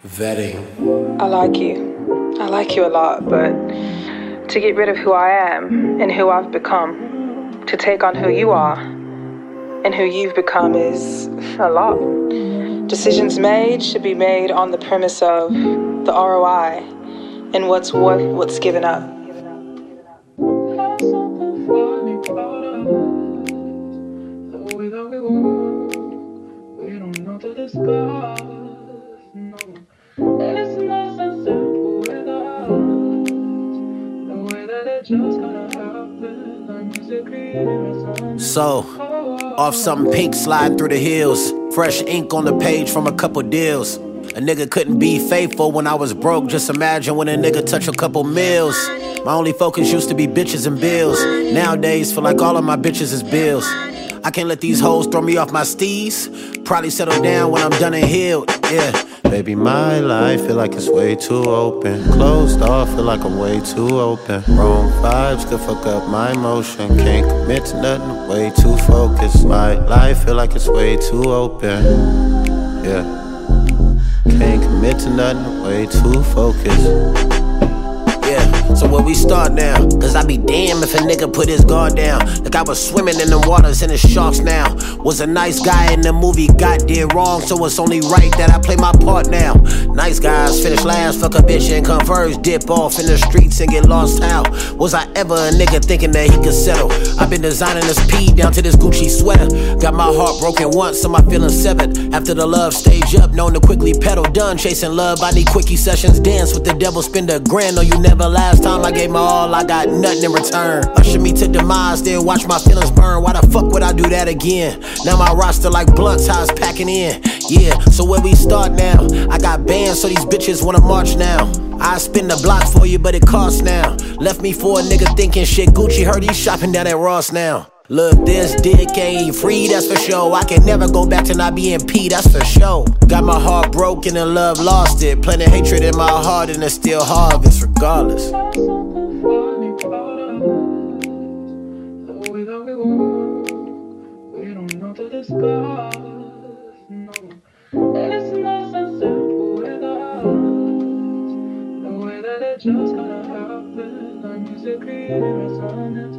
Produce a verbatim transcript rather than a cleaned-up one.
Vetting. I like you. I like you a lot, but to get rid of who I am and who I've become, to take on who you are and who you've become is a lot. Decisions made should be made on the premise of the R O I and what's worth what's given up. So, off something pink sliding through the hills, fresh ink on the page from a couple deals. A nigga couldn't be faithful when I was broke. Just imagine when a nigga touch a couple meals. My only focus used to be bitches and bills. Nowadays, feel like all of my bitches is bills. I can't let these hoes throw me off my steez. Probably settle down when I'm done and healed, yeah. Baby, my life feel like it's way too open. Closed off, feel like I'm way too open. Wrong vibes could fuck up my emotion. Can't commit to nothing, way too focused. My life feel like it's way too open, yeah. Can't commit to nothing, way too focused. Yeah, so where we start now? Cause I be damn if a nigga put his guard down. Like I was swimming in the waters and the sharks now. Was a nice guy in the movie, got did wrong, so it's only right that I play my part now. Nice guys finish last, fuck a bitch and come first. Dip off in the streets and get lost how? Was I ever a nigga thinking that he could settle? I've been designing this P down to this Gucci sweater. Got my heart broken once, so my feelings severed. After the love stage up, known to quickly pedal. Done chasing love, I need quickie sessions. Dance with the devil, spend a grand on you never. Last time I gave my all, I got nothing in return. Usher me to demise, then watch my feelings burn. Why the fuck would I do that again? Now my roster like blunts, how it's packing in. Yeah, so where we start now? I got bands, so these bitches wanna march now. I spin the block for you, but it costs now. Left me for a nigga thinking shit Gucci, heard he's shopping down at Ross now. Look, this dick ain't free, that's for sure. I can never go back to not being P, that's for sure. Got my heart broken and love lost it. Plenty hatred in my heart and it's still harvest regardless. Just gonna happen, like music creating resonance.